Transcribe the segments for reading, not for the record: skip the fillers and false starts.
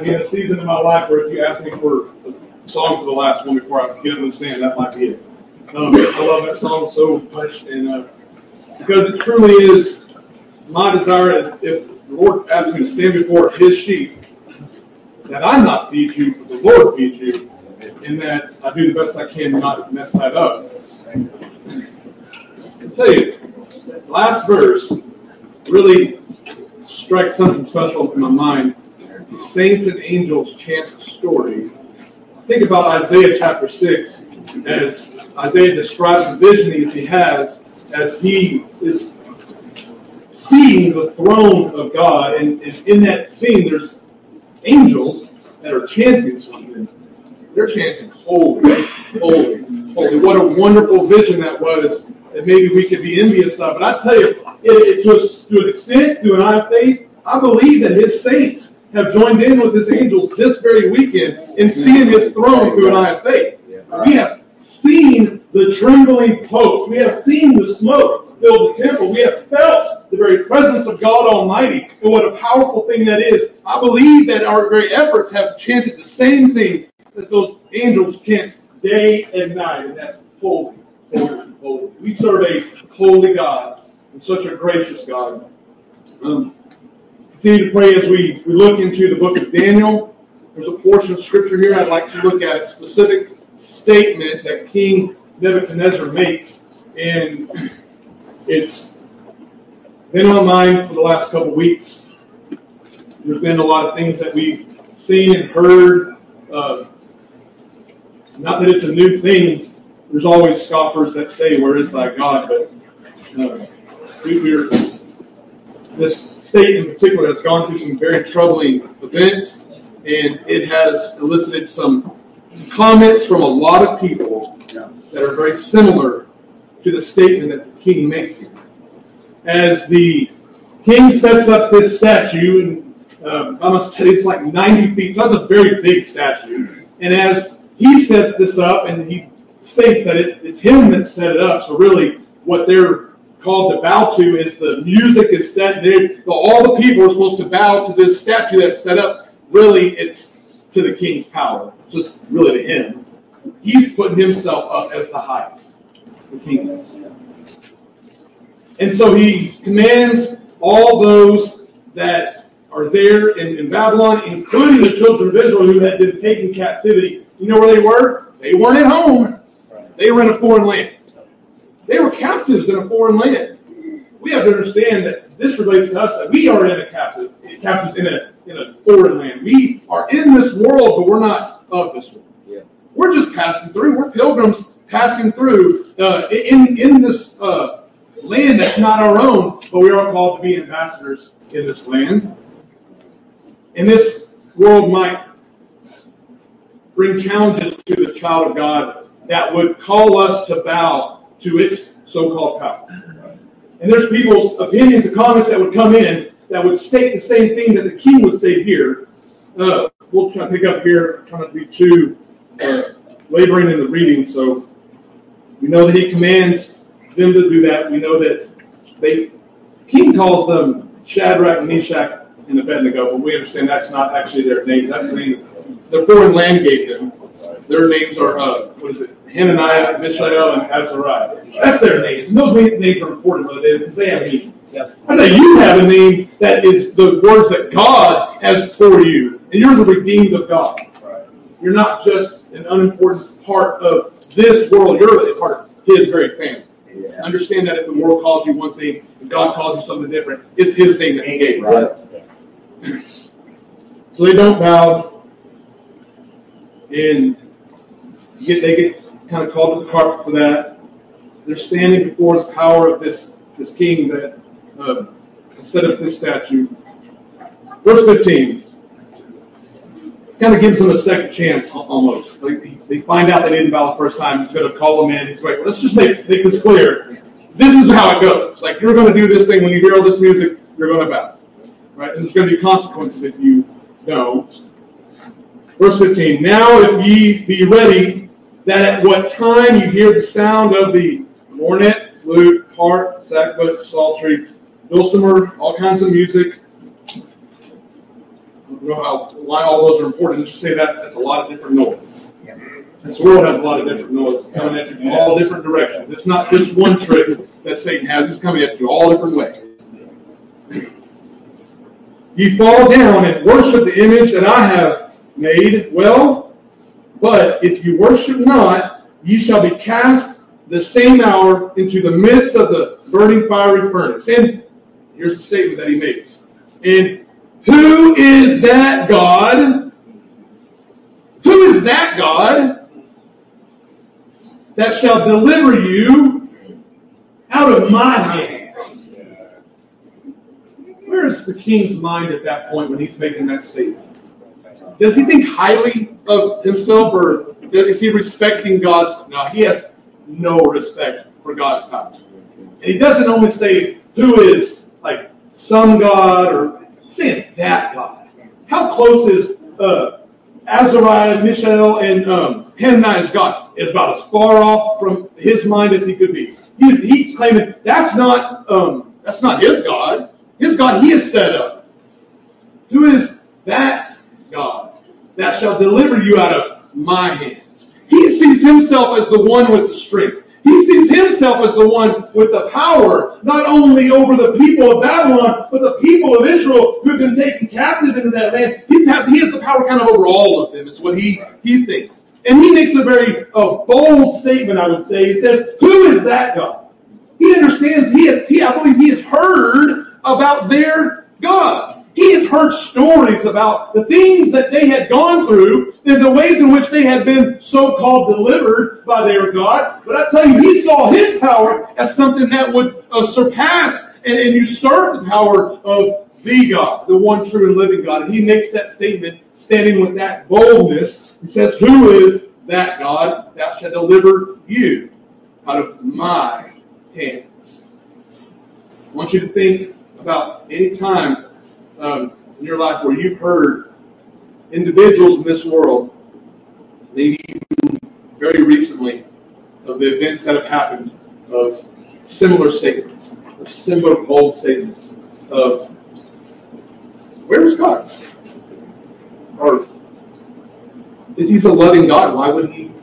might be in a season in my life where if you ask me for a song for the last one before I get up and stand, that might be it. I love that song so much, and because it truly is my desire, if the Lord asks me to stand before His sheep, that I not feed you, but the Lord feed you, and that I do the best I can not to mess that up. I'll tell you, that last verse really strikes something special in my mind. The saints and angels chant the story. Think about Isaiah chapter 6, as Isaiah describes the vision that he has as he is seeing the throne of God, and in that scene there's angels that are chanting something. They're chanting, holy, holy, holy. What a wonderful vision that was, that maybe we could be envious of. But I tell you, to an extent, to an eye of faith, I believe that His saints have joined in with His angels this very weekend in seeing His throne through an eye of faith. We have seen the trembling post. We have seen the smoke fill the temple. We have felt the very presence of God Almighty. And what a powerful thing that is. I believe that our very efforts have chanted the same thing that those angels chant day and night. And that's holy, holy, holy. We serve a holy God and such a gracious God. Continue to pray as we look into the book of Daniel. There's a portion of scripture here I'd like to look at, a specific statement that King Nebuchadnezzar makes, and it's been on my mind for the last couple of weeks. There's been a lot of things that we've seen and heard. Not that it's a new thing. There's always scoffers that say, "Where is thy God?" But this state in particular has gone through some very troubling events, and it has elicited some comments from a lot of people that are very similar to the statement that the king makes here. As the king sets up this statue, and I must tell you, it's like 90 feet. That's a very big statue. And as he sets this up, and he states that it's him that set it up, so really what they're called to bow to is the music is set there. All the people are supposed to bow to this statue that's set up. Really, it's to the king's power. So it's really to him. He's putting himself up as the highest. The king is. And so he commands all those that are there in Babylon, including the children of Israel who had been taken captivity. You know where they were? They weren't at home. They were in a foreign land. They were captives in a foreign land. We have to understand that this relates to us, that we are captives in a foreign land. We are in this world, but we're not of this world. Yeah. We're just passing through. We're pilgrims passing through in this land that's not our own, but we are called to be ambassadors in this land. And this world might bring challenges to the child of God that would call us to bow to its so-called power. And there's people's opinions and comments that would come in that would state the same thing that the king would state here. We'll try to pick up here, try not to be too laboring in the reading. So we know that he commands them to do that. We know that the king calls them Shadrach, Meshach, and Abednego, but we understand that's not actually their name. That's the name the foreign land gave them. Their names are, Hananiah, Mishael, and Azariah. That's their names. And those names are important, but because they have meaning. Yeah. I say you have a name that is the words that God has for you. And you're the redeemed of God. Right. You're not just an unimportant part of this world. You're a part of His very family. Yeah. Understand that if the world calls you one thing and God calls you something different, it's His name that He gave. Right. Yeah. So they don't bow. And they get kind of called to the carpet for that. They're standing before the power of this king that set up this statue. Verse 15 kind of gives them a second chance almost. Like they find out they didn't bow the first time. He's going to call them in. He's like, let's just make this clear. This is how it goes. Like, you're going to do this thing. When you hear all this music, you're going to bow. Right? And there's going to be consequences if you don't. Verse 15, now if ye be ready, that at what time you hear the sound of the cornet, flute, harp, sackbut, psaltery, dulcimer, all kinds of music. You know why all those are important. Just say that's a lot of different noise. This world has a lot of different noise coming at you from all different directions. It's not just one trick that Satan has. It's coming at you all different ways. Ye fall down and worship the image that I have made. Well, but if you worship not, ye shall be cast the same hour into the midst of the burning fiery furnace. And here's the statement that he makes. And who is that God? Who is that God that shall deliver you out of my hand? Where is the king's mind at that point when he's making that statement? Does he think highly of himself, or is he respecting God's? No, he has no respect for God's power. And he doesn't only say who is like some God, or saying that God. How close is Azariah, Mishael, and Hananiah's God? Is about as far off from his mind as he could be. He's claiming that's not his God. His God he has set up. Who is that God that shall deliver you out of my hands? He sees himself as the one with the strength. He sees himself as the one with the power, not only over the people of Babylon, but the people of Israel who have been taken captive into that land. He has the power kind of over all of them, is what he thinks. And he makes a very bold statement, I would say. He says, who is that God? He understands, I believe he has heard about their God. He has heard stories about the things that they had gone through and the ways in which they had been so-called delivered by their God. But I tell you, he saw his power as something that would surpass and usurp the power of the God, the one true and living God. And he makes that statement standing with that boldness. He says, who is that God that shall deliver you out of my hands? I want you to think about any time in your life where you've heard individuals in this world, maybe even very recently, of the events that have happened, of similar statements, of similar bold statements, of where is God? Or if he's a loving God, why would he?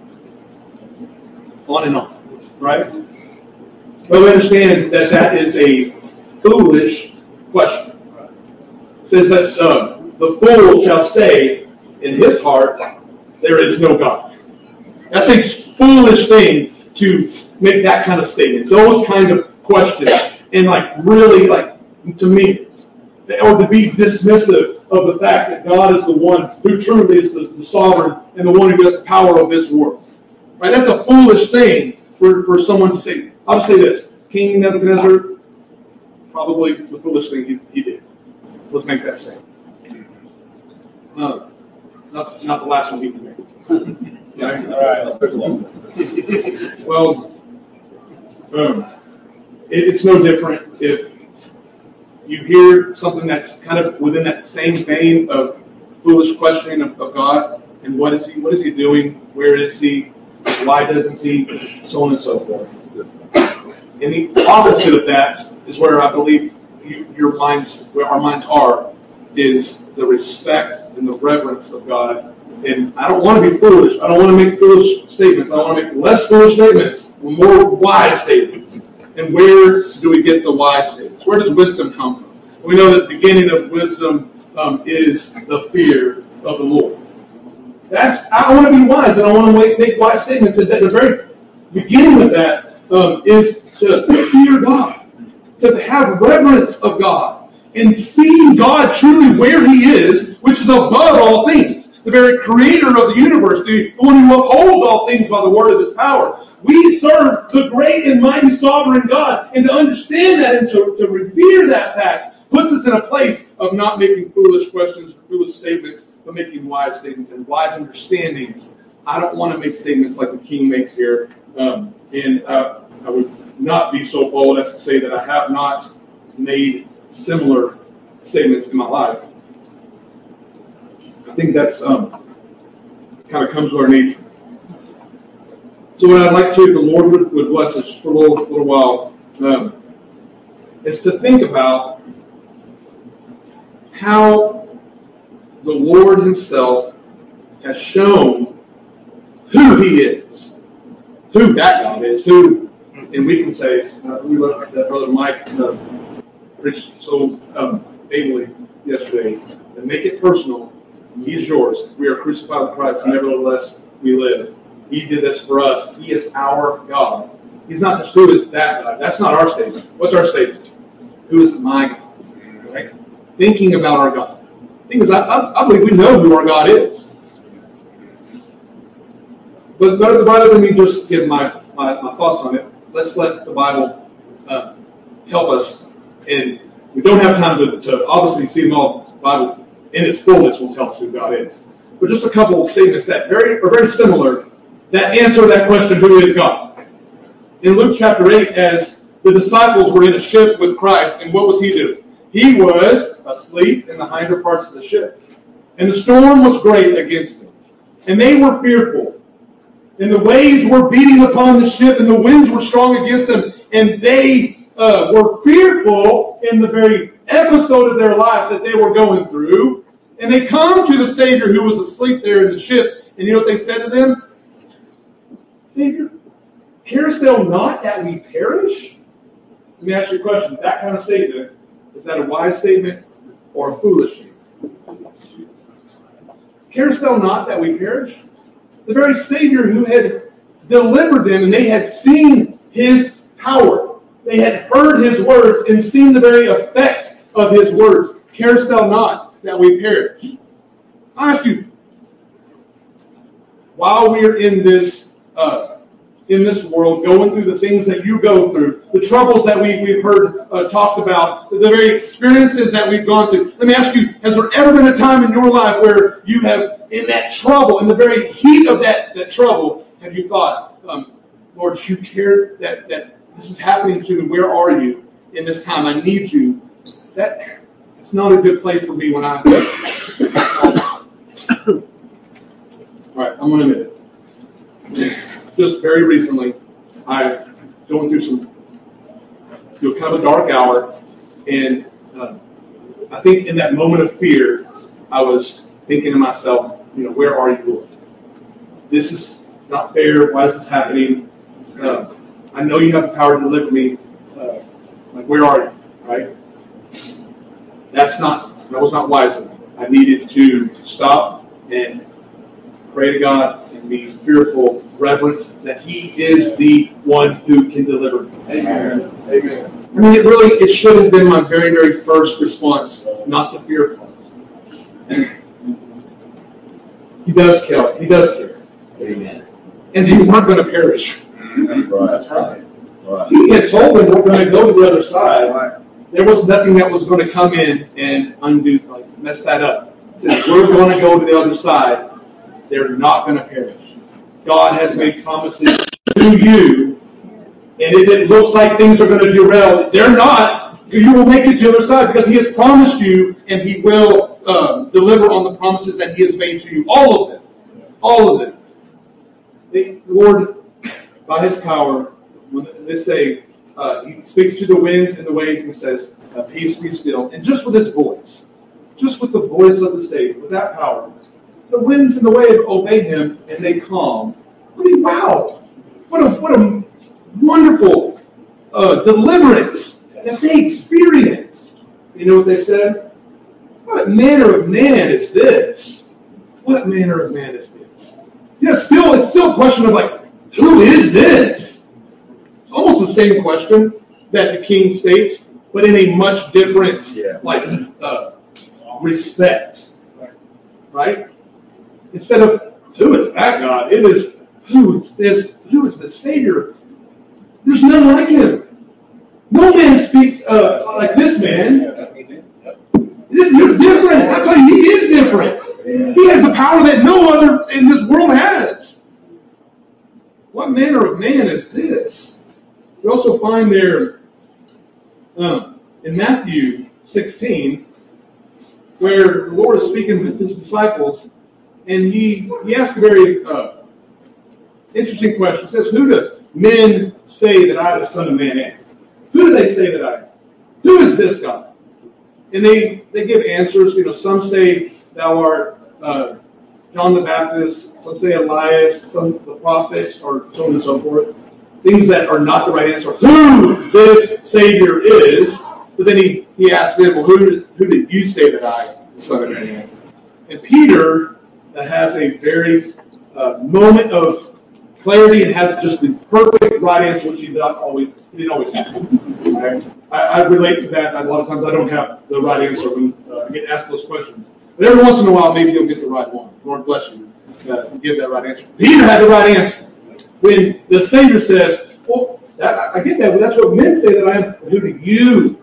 On and on, right? But we understand that that is a foolish question. It says that the fool shall say in his heart, there is no God. That's a foolish thing to make that kind of statement. Those kind of questions. And really, to me, or to be dismissive of the fact that God is the one who truly is the sovereign and the one who has the power of this world. Right? That's a foolish thing for someone to say. I'll just say this. King Nebuchadnezzar, probably the foolish thing he did. Let's make that say. Not the last one he could make. Yeah. All right. Well, it's no different if you hear something that's kind of within that same vein of foolish questioning of God, and what is he doing? Where is he? Why doesn't he? So on and so forth. And the opposite of that is where I believe where our minds are, is the respect and the reverence of God. And I don't want to be foolish. I don't want to make foolish statements. I want to make less foolish statements, more wise statements. And where do we get the wise statements? Where does wisdom come from? We know that the beginning of wisdom is the fear of the Lord. I want to be wise, and I want to make wise statements. And the very beginning of that is to fear God, to have reverence of God, and seeing God truly where he is, which is above all things, the very creator of the universe, the one who upholds all things by the word of his power. We serve the great and mighty sovereign God, and to understand that and to revere that fact puts us in a place of not making foolish questions or foolish statements, but making wise statements and wise understandings. I don't want to make statements like the king makes here, and I would not be so bold as to say that I have not made similar statements in my life. I think that's kind of comes with our nature. So what I'd like to, if the Lord would bless us for a little while, is to think about how the Lord himself has shown who he is, who that God is, who, and we can say, we looked at that Brother Mike preached so ably yesterday, and make it personal. He is yours. We are crucified with Christ, and nevertheless we live. He did this for us. He is our God. He's not just who is that God. That's not our statement. What's our statement? Who is my God? Right? Thinking about our God. The thing is, I believe we know who our God is. But rather than me just give my thoughts on it, let's let the Bible help us. And we don't have time to obviously see them all. The Bible in its fullness will tell us who God is. But just a couple of statements that are very similar that answer that question, who is God? In Luke chapter 8, as the disciples were in a ship with Christ, and what was he doing? He was asleep in the hinder parts of the ship. And the storm was great against them. And they were fearful. And the waves were beating upon the ship, and the winds were strong against them. And they were fearful in the very episode of their life that they were going through. And they come to the Savior who was asleep there in the ship. And you know what they said to them? Savior, carest thou not that we perish? Let me ask you a question. That kind of statement, is that a wise statement or a foolish statement? Carest thou not that we perish? The very Savior who had delivered them, and they had seen his power. They had heard his words and seen the very effect of his words. Carest thou not that we perish? I ask you, while we are in this world, going through the things that you go through, the troubles that we've heard talked about, the very experiences that we've gone through. Let me ask you, has there ever been a time in your life where you have, in that trouble, in the very heat of that trouble, have you thought, Lord, you care that this is happening to me? Where are you in this time? I need you. It's not a good place for me when I'm all right, I'm going to admit it. Just very recently, I've going through kind of a dark hour, and I think in that moment of fear, I was thinking to myself, where are you, Lord? This is not fair. Why is this happening? I know you have the power to deliver me. Where are you? Right? That was not wise of me. I needed to stop and pray to God and be fearful, reverence that he is the one who can deliver me. Amen. Amen. I mean, it should have been my very, very first response, not the fear part. He does care. He does care. Amen. And they weren't going to perish. Right. That's right. He had told them we're going to go to the other side. Right. There was nothing that was going to come in and mess that up. He said, we're going to go to the other side. They're not going to perish. God has made promises to you, and if it looks like things are going to derail, they're not. You will make it to the other side because he has promised you, and he will deliver on the promises that he has made to you. All of them. All of them. The Lord, by his power, when they say, he speaks to the winds and the waves and says, peace be still. And just with his voice, just with the voice of the Savior, with that power, the winds and the waves obey him, and they calm. I mean, wow! What a wonderful deliverance that they experienced. You know what they said? What manner of man is this? What manner of man is this? Yeah, it's still a question of who is this? It's almost the same question that the king states, but in a much different respect. Right? Instead of who is that God, it is who is this? Who is the Savior? There's none like him. No man speaks like this man. He's different. I tell you, he is different. He has the power that no other in this world has. What manner of man is this? We also find there in Matthew 16, where the Lord is speaking with his disciples, and he asked a very interesting question. He says, who do men say that I, the Son of Man, am? Who do they say that I am? Who is this God? And they give answers. Some say thou art John the Baptist, some say Elias, some the prophets, or so on and so forth. Things that are not the right answer. Who this Savior is. But then he asked them, well, who did you say that I, the Son of Man, am? And Peter has a very moment of clarity and has just the perfect right answer, which he didn't always have. Right? I relate to that. A lot of times I don't have the right answer when I get asked those questions. But every once in a while, maybe you'll get the right one. Lord bless you. Give that right answer. Peter had the right answer. When the Savior says, well, I get that, but that's what men say that I am. Who do you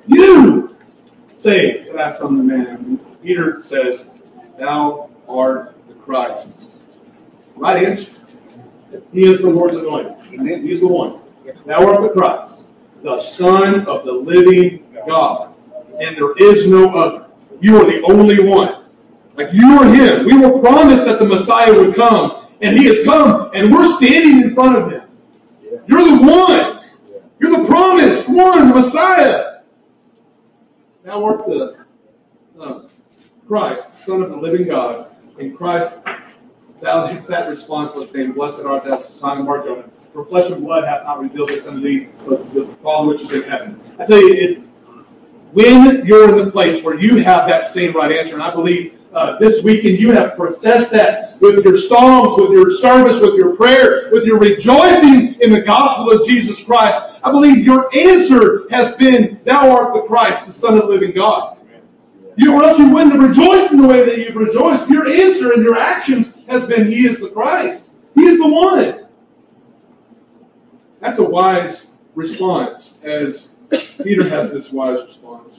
say that I am Son of Man? And Peter says, thou art the Christ. Right answer. He is the Lord's anointed. He's the one. Thou art the Christ, the Son of the living God. And there is no other. You are the only one. Like you are him. We were promised that the Messiah would come. And he has come. And we're standing in front of him. You're the one. You're the promised one, the Messiah. Thou art the Christ, Son of the living God. And Christ, thou hits that response with saying, blessed art thou, Simon Bar-Jonah. For flesh and blood hath not revealed this unto thee, but the Father which is in heaven. I tell you, when you're in the place where you have that same right answer, and I believe this weekend you have professed that with your songs, with your service, with your prayer, with your rejoicing in the gospel of Jesus Christ, I believe your answer has been, thou art the Christ, the Son of the living God. Or else you wouldn't have rejoiced in the way that you've rejoiced. Your answer and your actions has been, he is the Christ. He is the one. That's a wise response, as Peter has this wise response.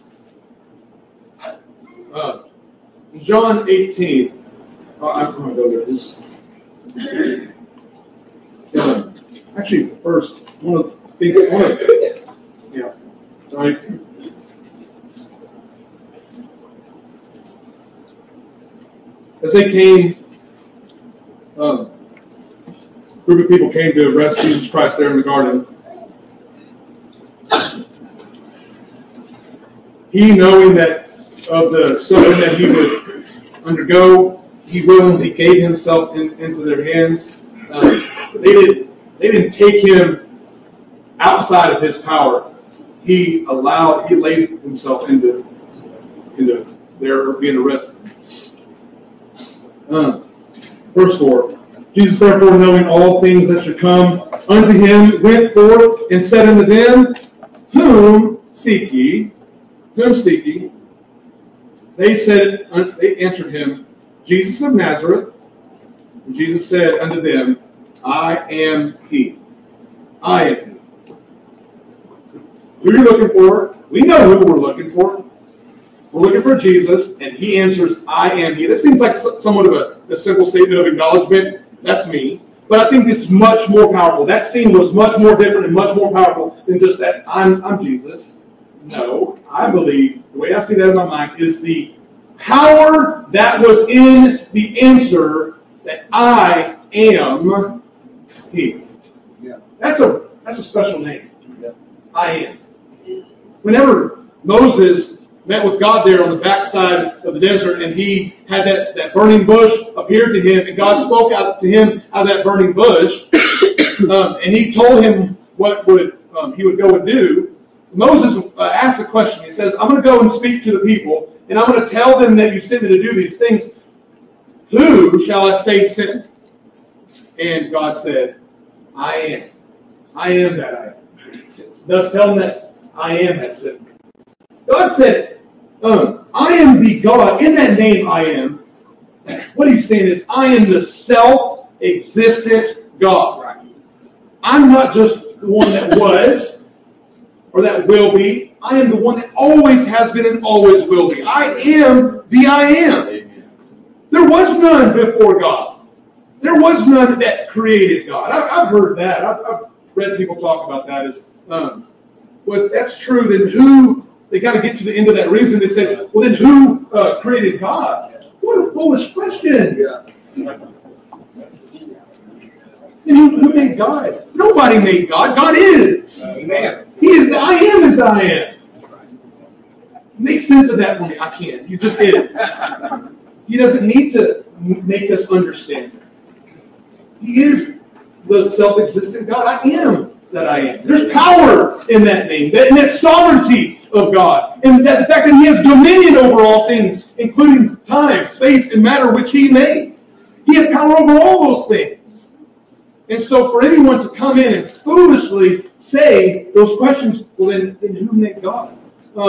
John 18. I'm going to go there. Actually, first, one of the things. Yeah. Right. As they came, a group of people came to arrest Jesus Christ there in the garden. He, knowing that of the suffering that he would undergo, he willingly gave himself into their hands. They didn't take him outside of his power. He laid himself into their being arrested. Verse 4. Jesus, therefore, knowing all things that should come unto him, went forth and said unto them, Whom seek ye? Whom seek ye? They answered him, Jesus of Nazareth. And Jesus said unto them, I am he. I am he. Who are you looking for? We know who we're looking for. We're looking for Jesus, and he answers, I am he. This seems like somewhat of a simple statement of acknowledgement. That's me. But I think it's much more powerful. That scene was much more different and much more powerful than just that I'm Jesus. No, I believe, the way I see that in my mind, is the power that was in the answer that I am he. Yeah. That's a special name. Yeah. I am. Whenever Moses met with God there on the backside of the desert, and he had that burning bush appeared to him, and God spoke out to him out of that burning bush, and he told him what he would go and do. Moses asked the question. He says, I'm going to go and speak to the people, and I'm going to tell them that you sent me to do these things. Who shall I say sent me? And God said, I am. I am that I am. Thus tell them that I am has sent me. God said, I am the God. In that name, I am. What he's saying is, I am the self-existent God. Right? I'm not just the one that was or that will be. I am the one that always has been and always will be. I am the I am. Amen. There was none before God. There was none that created God. I've heard that. I've read people talk about that. Well, if that's true, then who... They got to get to the end of that reason. They said, well, then who created God? What a foolish question. Yeah. Who made God? Nobody made God. God is. Amen. He is the I am as the I am. Make sense of that for me. I can't. You just did it. He doesn't need to make us understand it. He is the self-existent God. I am that I am. There's power in that name, in that sovereignty of God, and the fact that He has dominion over all things, including time, space, and matter, which He made. He has power over all those things. And so for anyone to come in and foolishly say those questions, well, then who made God?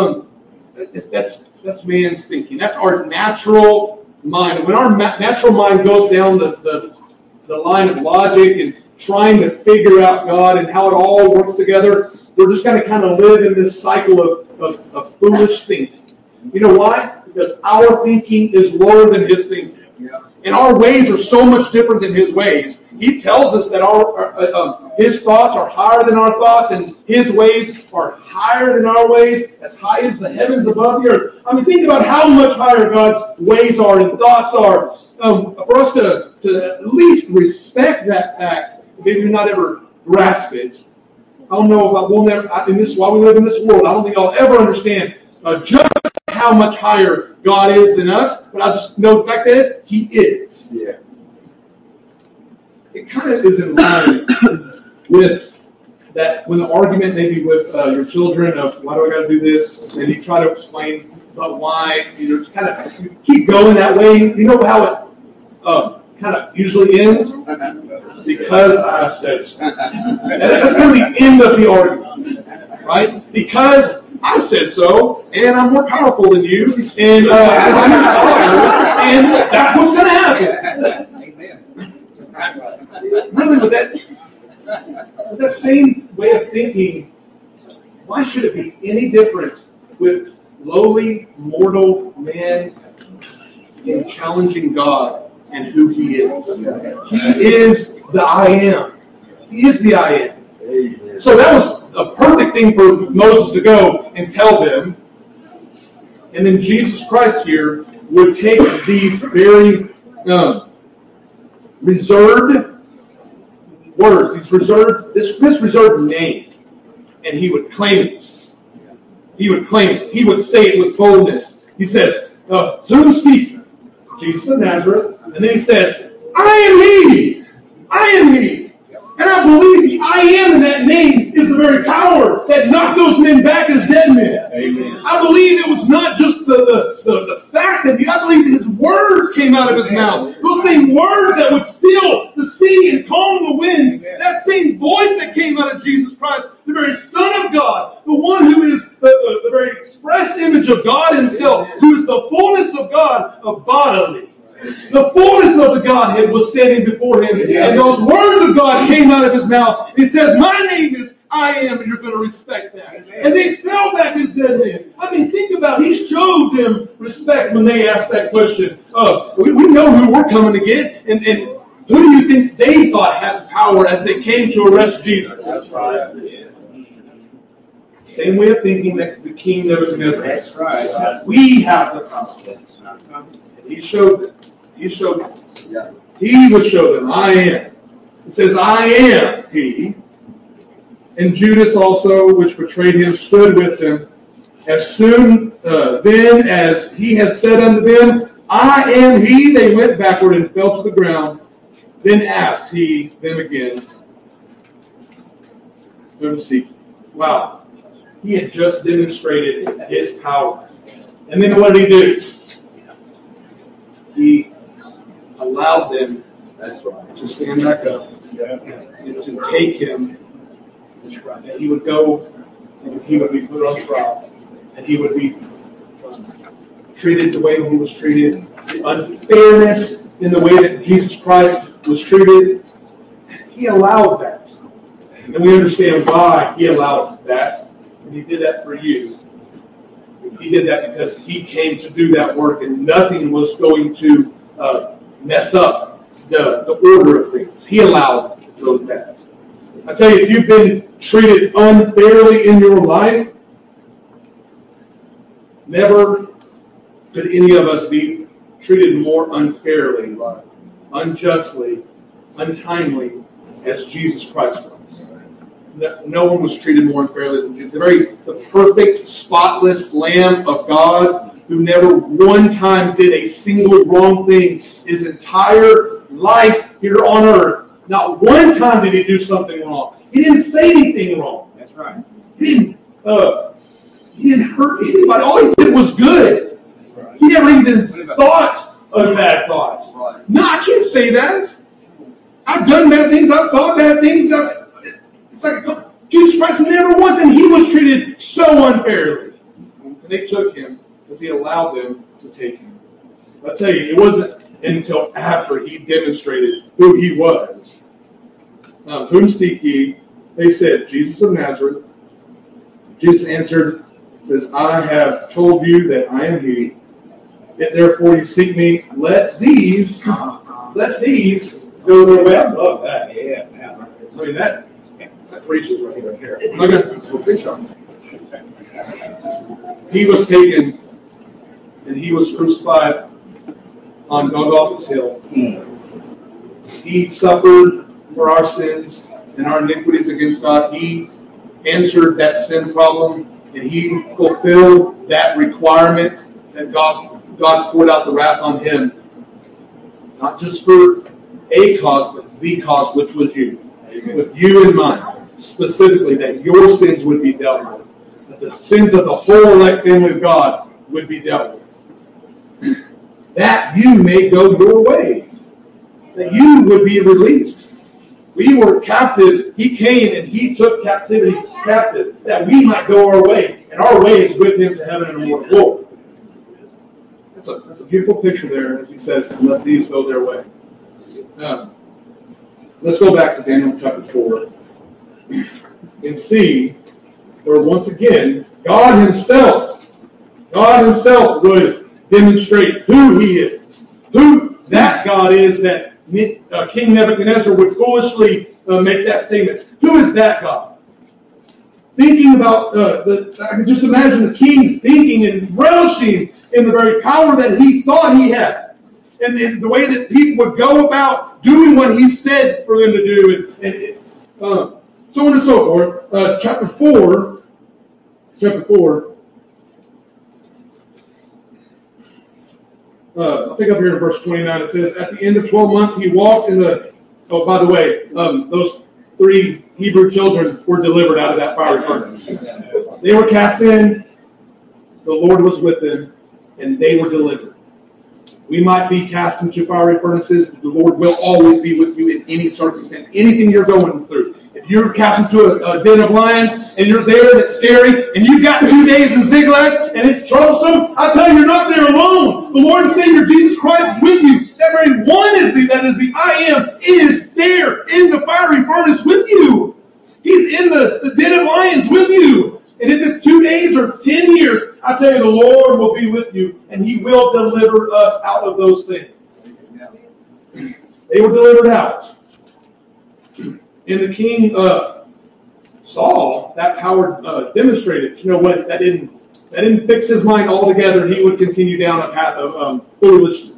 That's man's thinking. That's our natural mind. When our natural mind goes down the line of logic and trying to figure out God and how it all works together, we're just going to kind of live in this cycle of foolish thinking. You know why? Because our thinking is lower than His thinking. Yeah. And our ways are so much different than His ways. He tells us that His thoughts are higher than our thoughts, and His ways are higher than our ways, as high as the heavens above the earth. I mean, think about how much higher God's ways are and thoughts are. For us to at least respect that fact, maybe not ever grasp it. I don't know if we'll never, while we live in this world, I don't think I'll ever understand just how much higher God is than us, but I just know the fact that He is. Yeah. It kind of is in line with that, when the argument maybe with your children of why do I got to do this, and you try to explain about why, you just kind of keep going that way. You know how it kind of usually ends? Because I said so. And that's kind of the end of the argument, right? Because I said so, and I'm more powerful than you, and I'm and that's what's going to happen. Amen. Really, with that same way of thinking, why should it be any different with lowly mortal man in challenging God and who He is? He is the I am. He is the I am. So that was a perfect thing for Moses to go and tell them. And then Jesus Christ here would take these very reserved words, this reserved name, and He would claim it. He would claim it. He would say it with boldness. He says, whom seek you? Jesus of Nazareth. And then He says, I am He. I am He. And I believe the I am in that name is the very power that knocked those men back as dead men. Amen. I believe it was not just the fact that I believe His words came out of His mouth. Those same words that would still the sea and calm the winds. That same voice that came out of Jesus Christ, the very Son of God, the one who is the very express image of God Himself, who is the fullness of God bodily. The fullness of the Godhead was standing before Him, and those words of God came out of His mouth. He says, my name is I am, and you're going to respect that. And they fell back as dead men. I mean, think about it. He showed them respect when they asked that question. We know who we're coming to get, and who do you think they thought had power as they came to arrest Jesus? That's right. Same way of thinking that the king Nebuchadnezzar. That's right. We have the power. He showed them. He showed them. Yeah. He would show them, I am. It says, I am He. And Judas also, which betrayed Him, stood with them. As soon then as He had said unto them, I am He, they went backward and fell to the ground. Then asked He them again, whom seek? Wow. He had just demonstrated His power. And then what did He do? He allowed them to stand back up and to take Him. That He would go and He would be put on trial. And He would be treated the way that He was treated. The unfairness in the way that Jesus Christ was treated. He allowed that. And we understand why He allowed that. And He did that for you. He did that because He came to do that work, and nothing was going to mess up the order of things. He allowed those that. I tell you, if you've been treated unfairly in your life, never could any of us be treated more unfairly, unjustly, untimely as Jesus Christ was. No one was treated more unfairly than Jesus. The perfect, spotless Lamb of God who never one time did a single wrong thing his entire life here on earth. Not one time did he do something wrong. He didn't say anything wrong. That's right. He didn't hurt anybody. All he did was good. Right. He never even thought of bad thoughts. Right. No, I can't say that. I've done bad things. I've thought bad things. It's like Jesus Christ never once, and he was treated so unfairly. And they took him because he allowed them to take him. I tell you, it wasn't until after he demonstrated who he was. Whom seek ye? They said, Jesus of Nazareth. Jesus answered, says, I have told you that I am he. Yet therefore you seek me. Let these go their way. I love that. Yeah. I mean, that preaches right here. Okay. He was taken and he was crucified on Golgotha's hill. He suffered for our sins and our iniquities against God. He answered that sin problem, and he fulfilled that requirement that God poured out the wrath on him. Not just for a cause, but the cause, which was you. With you in mind, specifically, that your sins would be dealt with. That the sins of the whole elect family of God would be dealt with. That you may go your way. That you would be released. We were captive. He came and he took captivity captive, that we might go our way. And our way is with him to heaven and immortal glory. That's a beautiful picture there as he says, let these go their way. Let's go back to Daniel chapter 4 and see where once again God himself would demonstrate who he is. Who that God is that King Nebuchadnezzar would foolishly make that statement. Who is that God? Thinking about I can just imagine the king thinking and relishing in the very power that he thought he had, and the way that people would go about doing what he said for them to do, and so on and so forth. Chapter 4. I think up here in verse 29 it says, at the end of 12 months he walked in the... Oh, by the way, those 3 Hebrew children were delivered out of that fiery furnace. They were cast in, the Lord was with them, and they were delivered. We might be cast into fiery furnaces, but the Lord will always be with you in any circumstance, anything you're going through. If you're cast into a den of lions, and you're there, that's scary, and you've got 2 days in Ziklag, and it's troublesome, I tell you, you're not there alone. The Lord and Savior Jesus Christ is with you. That very one that is the I am, is there in the fiery furnace with you. He's in the den of lions with you. And if it's 2 days or 10 years, I tell you, the Lord will be with you, and he will deliver us out of those things. They were delivered out. And the king saw that power demonstrated. You know what? That didn't fix his mind altogether. He would continue down a path of foolishness.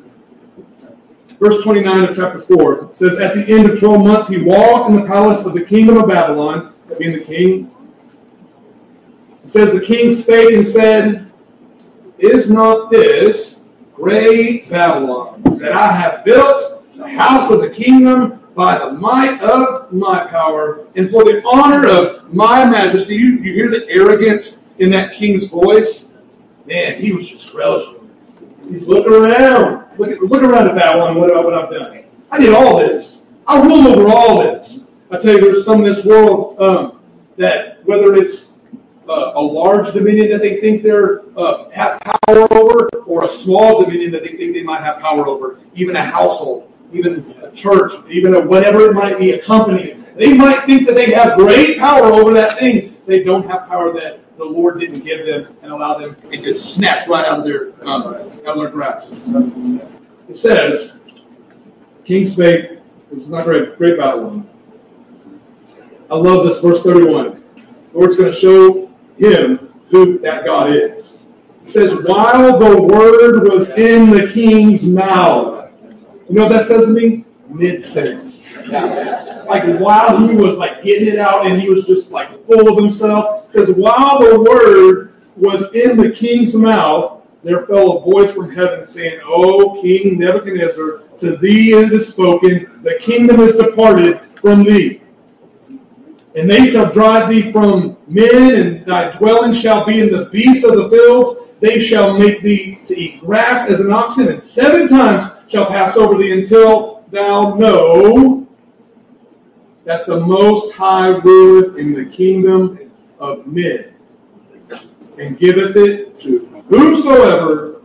Verse 29 of chapter 4 says, at the end of 12 months, he walked in the palace of the kingdom of Babylon, that being the king. It says, the king spake and said, is not this great Babylon, that I have built the house of the kingdom by the might of my power, and for the honor of my majesty? You hear the arrogance in that king's voice? Man, he was just relishing. He's looking around. Look around at Babylon and what I've done. I did all this. I ruled over all this. I tell you, there's some in this world that, whether it's a large dominion that they think they have power over, or a small dominion that they think they might have power over, even a household, even a church, even whatever it might be, a company. They might think that they have great power over that thing. They don't have power that the Lord didn't give them and allow them. It just snatched right out of their grasp. It says, King spake, this is not great Babylon. I love this, verse 31. The Lord's going to show him who that God is. It says, while the word was in the king's mouth. You know what that says to me? Mid-sentence. Like while he was like getting it out and he was just like full of himself. It says, while the word was in the king's mouth, there fell a voice from heaven saying, O King Nebuchadnezzar, to thee it is spoken, the kingdom is departed from thee. And they shall drive thee from men, and thy dwelling shall be in the beasts of the fields. They shall make thee to eat grass as an oxen, and 7 times shall pass over thee until thou know that the Most High ruleth in the kingdom of men, and giveth it to whomsoever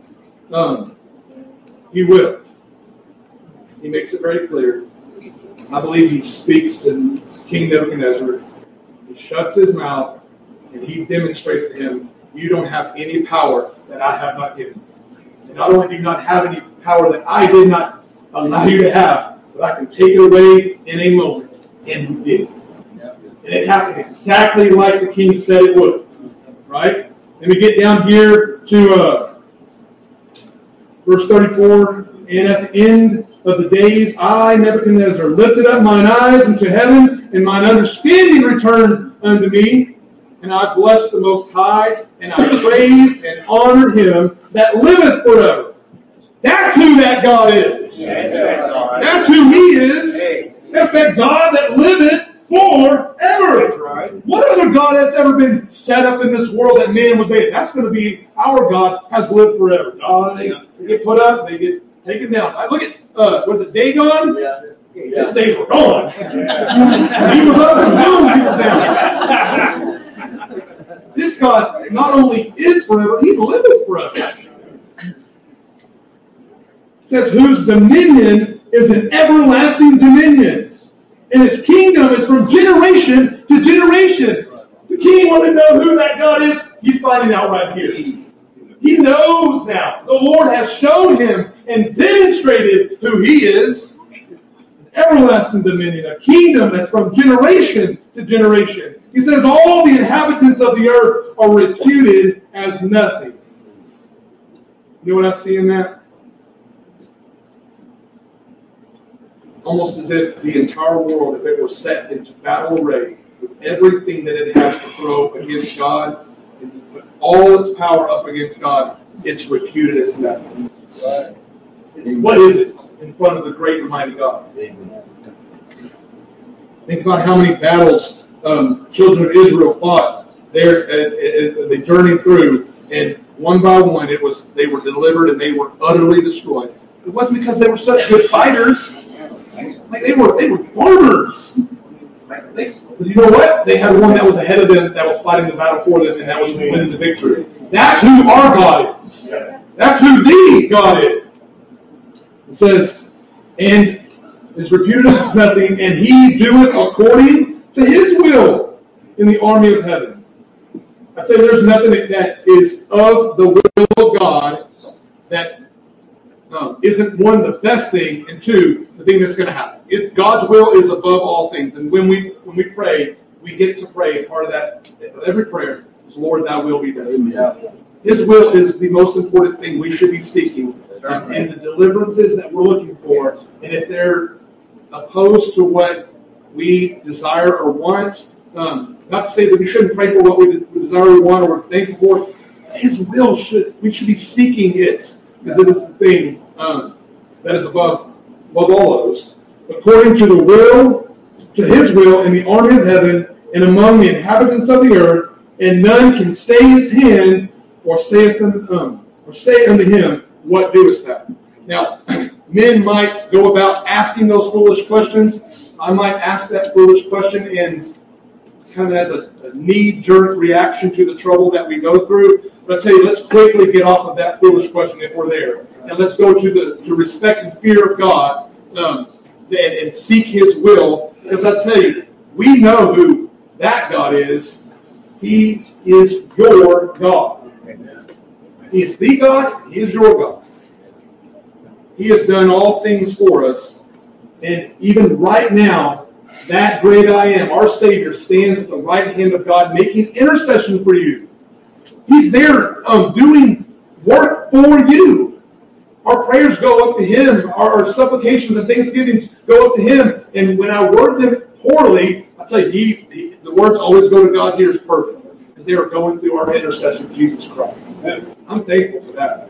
he will. He makes it very clear. I believe he speaks to King Nebuchadnezzar. He shuts his mouth, and he demonstrates to him, you don't have any power that I have not given you. And not only do you not have any power that I did not allow you to have, but I can take it away in a moment. And he did. And it happened exactly like the king said it would. Right? Then we get down here to verse 34. And at the end of the days, I, Nebuchadnezzar, lifted up mine eyes into heaven, and mine understanding returned unto me. And I blessed the Most High, and I praised and honored him that liveth forever. That's who that God is. That's who he is. That's that God that liveth forever. Right. What other God has ever been set up in this world that man would be? That's going to be our God has lived forever. They get put up, they get taken down. Look at, was it Dagon? Yeah. His days were gone. He was up and boom, he was down. This God not only is forever, he liveth forever. It says, whose dominion is an everlasting dominion, and his kingdom is from generation to generation. The king wanted to know who that God is. He's finding out right here. He knows now. The Lord has shown him and demonstrated who he is. Everlasting dominion, a kingdom that's from generation to generation. He says all the inhabitants of the earth are reputed as nothing. You know what I see in that? Almost as if the entire world, if it were set into battle array with everything that it has to throw against God, and to put all its power up against God, it's reputed as nothing. Right. What is it in front of the great and mighty God? Think about how many battles children of Israel fought. They journeyed through, and one by one, they were delivered and they were utterly destroyed. It wasn't because they were such good fighters. Like they were farmers. But you know what? They had one that was ahead of them, that was fighting the battle for them, and that was winning the victory. That's who our God is. That's who the God is. It says, and is reputed as nothing, and he doeth according to his will in the army of heaven. I'd say there's nothing that is of the will of God that isn't, one, the best thing, and two, the thing that's going to happen. God's will is above all things. And when we pray, we get to pray. Part of that, every prayer is, Lord, thy will be done. Yeah. His will is the most important thing we should be seeking. And the deliverances that we're looking for. And if they're opposed to what we desire or want, not to say that we shouldn't pray for what we desire or want or we're thankful for. His will we should be seeking it. Because it is the thing that is above all those. According to the will, to his will in the army of heaven and among the inhabitants of the earth, and none can stay his hand or say unto him, what doest thou? Now, men might go about asking those foolish questions. I might ask that foolish question and kind of as a knee-jerk reaction to the trouble that we go through. But I tell you, let's quickly get off of that foolish question if we're there. And let's go to respect and fear of God and seek his will. Because I tell you, we know who that God is. He is your God. He is the God. He is your God. He has done all things for us. And even right now, that great I am, our Savior, stands at the right hand of God, making intercession for you. He's there doing work for you. Our prayers go up to him. Our supplications and thanksgivings go up to him. And when I word them poorly, I tell you, the words always go to God's ears perfect. Because they are going through our intercession, Jesus Christ. I'm thankful for that.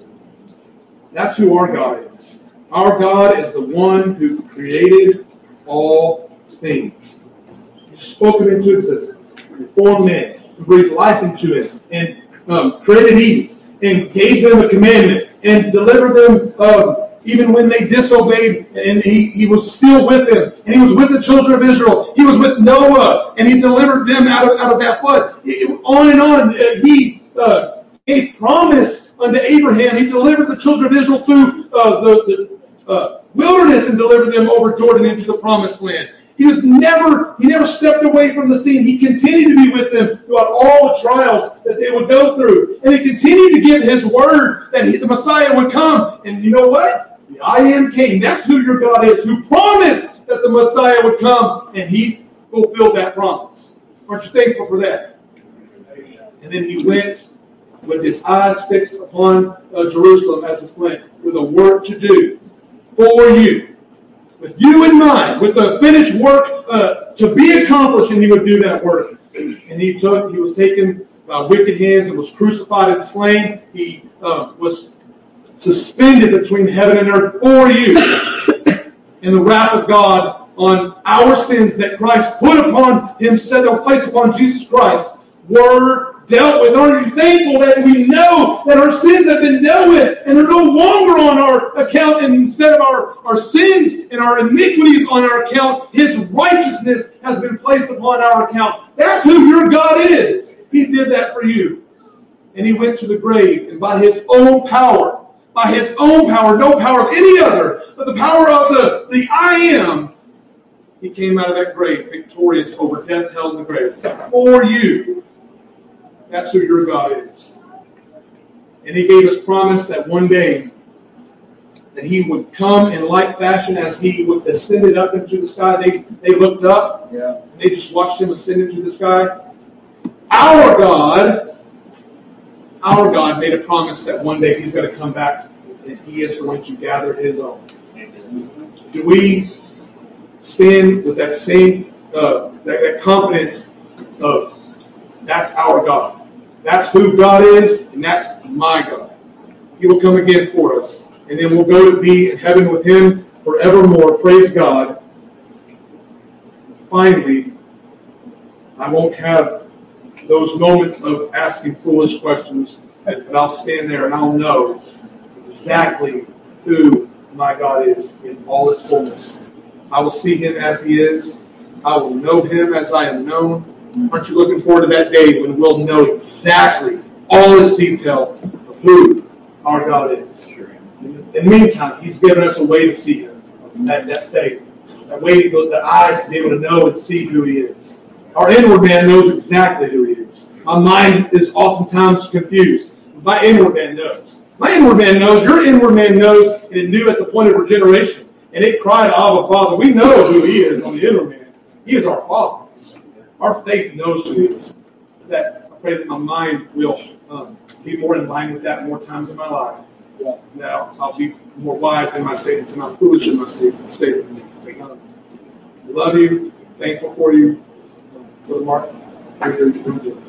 That's who our God is. Our God is the one who created all things. He spoke them into existence. He formed man, breathed life into it, and created Eve, and gave them a commandment, and delivered them even when they disobeyed, and he was still with them, and he was with the children of Israel. He was with Noah, and he delivered them out of that flood. On and on. He gave promise unto Abraham. He delivered the children of Israel through the wilderness and delivered them over Jordan into the promised land. He never stepped away from the scene. He continued to be with them throughout all the trials that they would go through. And he continued to give his word that the Messiah would come. And you know what? The I Am came. That's who your God is, who promised that the Messiah would come. And he fulfilled that promise. Aren't you thankful for that? And then he went with his eyes fixed upon Jerusalem as his plan, with a work to do for you. With you in mind, with the finished work to be accomplished, and he would do that work. And he was taken by wicked hands and was crucified and slain. He was suspended between heaven and earth for you. And the wrath of God on our sins that Christ put upon himself, or placed upon Jesus Christ, were dealt with. Aren't you thankful that we know that our sins have been dealt with and are no longer on our account, and instead of our sins and our iniquities on our account, his righteousness has been placed upon our account. That's who your God is. He did that for you. And he went to the grave, and by his own power, no power of any other, but the power of the I Am, he came out of that grave victorious over death, hell, and the grave for you. That's who your God is. And he gave us promise that one day that he would come in like fashion as he would ascended up into the sky. They looked up, and they just watched him ascend into the sky. Our God made a promise that one day he's going to come back and he is going to gather his own. Do we stand with that same that confidence of that's our God? That's who God is, and that's my God. He will come again for us. And then we'll go to be in heaven with him forevermore. Praise God. Finally, I won't have those moments of asking foolish questions, but I'll stand there and I'll know exactly who my God is in all his fullness. I will see him as he is. I will know him as I am known. Aren't you looking forward to that day when we'll know exactly all its detail of who our God is? In the meantime, he's given us a way to see him. That state. That way, the eyes to be able to know and see who he is. Our inward man knows exactly who he is. My mind is oftentimes confused. My inward man knows. My inward man knows. Your inward man knows, and it knew at the point of regeneration. And it cried, Abba, Father. We know who he is on the inward man. He is our Father. Our faith knows who he is. I pray that my mind will be more in line with that more times in my life. Now I'll be more wise in my statements and not foolish in my statements. I love you. Thankful for you. For the mark.